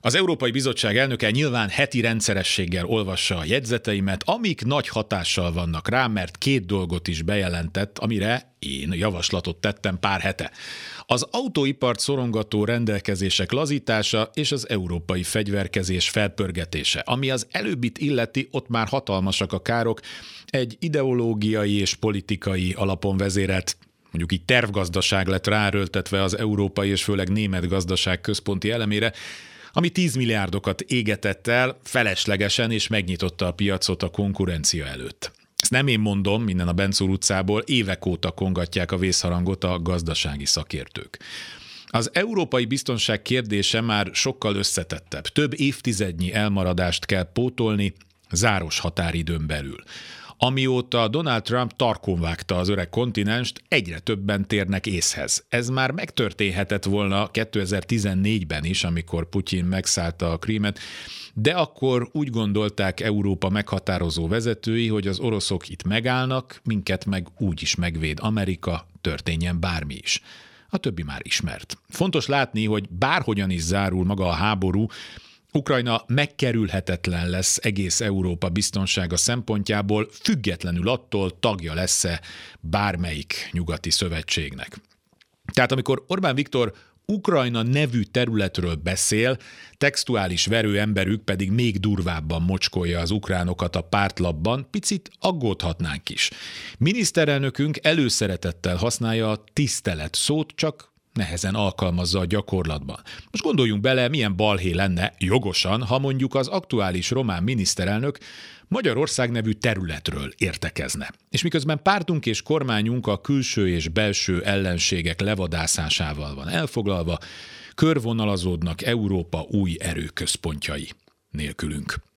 Az Európai Bizottság elnöke nyilván heti rendszerességgel olvassa a jegyzeteimet, amik nagy hatással vannak rám, mert 2 dolgot is bejelentett, amire én javaslatot tettem pár hete. Az autóipart szorongató rendelkezések lazítása és az európai fegyverkezés felpörgetése. Ami az előbbit illeti, ott már hatalmasak a károk, egy ideológiai és politikai alapon vezérelt, mondjuk így tervgazdaság lett ráerőltetve az európai és főleg német gazdaság központi elemére, ami 10 milliárdokat égetett el feleslegesen, és megnyitotta a piacot a konkurencia előtt. Ezt nem én mondom, minden a Bencúr utcából, évek óta kongatják a vészharangot a gazdasági szakértők. Az európai biztonság kérdése már sokkal összetettebb. Több évtizednyi elmaradást kell pótolni záros határidőn belül. Amióta Donald Trump tarkon vágta az öreg kontinenst, egyre többen térnek észhez. Ez már megtörténhetett volna 2014-ben is, amikor Putyin megszállta a Krímet, de akkor úgy gondolták Európa meghatározó vezetői, hogy az oroszok itt megállnak, minket meg úgy is megvéd Amerika, történjen bármi is. A többi már ismert. Fontos látni, hogy bárhogyan is zárul maga a háború, Ukrajna megkerülhetetlen lesz egész Európa biztonsága szempontjából, függetlenül attól, tagja lesz-e bármelyik nyugati szövetségnek. Tehát amikor Orbán Viktor Ukrajna nevű területről beszél, textuális verőemberük pedig még durvábban mocskolja az ukránokat a pártlapban, picit aggódhatnánk is. Miniszterelnökünk előszeretettel használja a tisztelet szót, csak nehezen alkalmazza a gyakorlatban. Most gondoljunk bele, milyen balhé lenne jogosan, ha mondjuk az aktuális román miniszterelnök Magyarország nevű területről értekezne. És miközben pártunk és kormányunk a külső és belső ellenségek levadászásával van elfoglalva, körvonalazódnak Európa új erőközpontjai nélkülünk.